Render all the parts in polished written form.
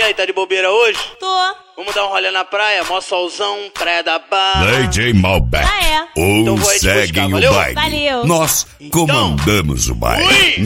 aí, tá de bobeira hoje? Tô. Vamos dar um rolê na praia, mó solzão, praia da Barra. DJ Malbec. Ah, é? Então Ou vou aí te seguem buscar, o valeu? baile. Valeu. Nós comandamos o baile. Fui!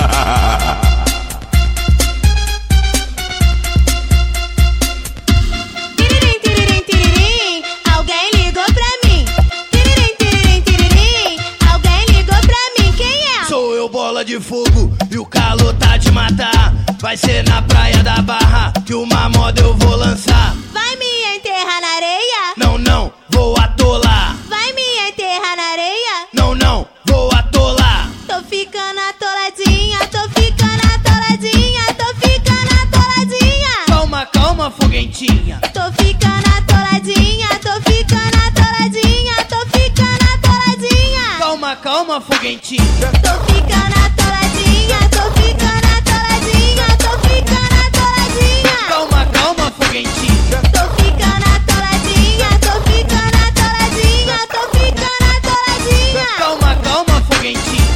Tiririm, tiririm, tiririm, alguém ligou pra mim. Tiririm, tiririm, tiririm, alguém ligou pra mim. Quem é? Sou eu, bola de fogo, e o calor tá de matar. Vai ser na praia da Barra que uma moda eu vou lançar. Vai me enterrar na areia? Não, não, vou atolar. Vai me enterrar na areia? Não, não, vou atolar. Tô ficando atoladinha, tô ficando atoladinha, tô ficando atoladinha. Calma, calma, foguentinha. Tô ficando atoladinha, tô ficando atoladinha, tô ficando atoladinha. Calma, calma, foguentinha. Tô ficando atoladinha, tô ficando atoladinha, tô ficando atoladinha. Calma, calma, foguentinha. Tô ficando atoladinha, tô ficando atoladinha, tô ficando atoladinha. Calma, calma, foguentinha.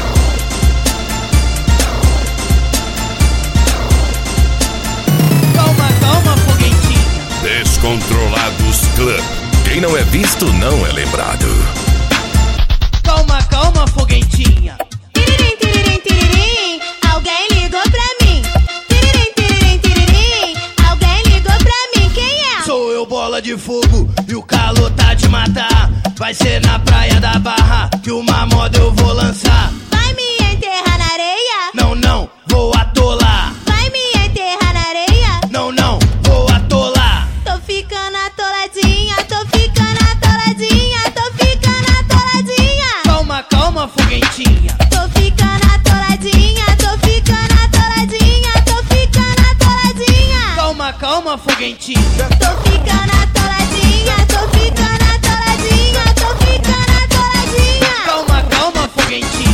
Calma, calma, foguentinha. Descontrolados Club. Quem não é visto não é lembrado. Calma, calma, foguentinha. Tiririm, tiririm, tiririm, alguém ligou pra mim. Tiririm, tiririm, tiririm, alguém ligou pra mim. Quem é? Sou eu, bola de fogo, e o calor tá de matar. Vai ser na praia da Barra que uma moda eu vou lançar. Vai me enterrar na areia? Não, não, vou atolar. Vai me enterrar na areia? Não, não, vou atolar. Tô ficando atoladinha, tô ficando atoladinha, tô ficando atoladinha. Calma, calma, foguentinha. Tô ficando atoladinha, tô ficando atoladinha, tô ficando atoladinha. Calma, calma, foguentinha. Tô ficando atoladinha, tô ficando atoladinha, tô ficando atoladinha. Calma, calma, foguentinha.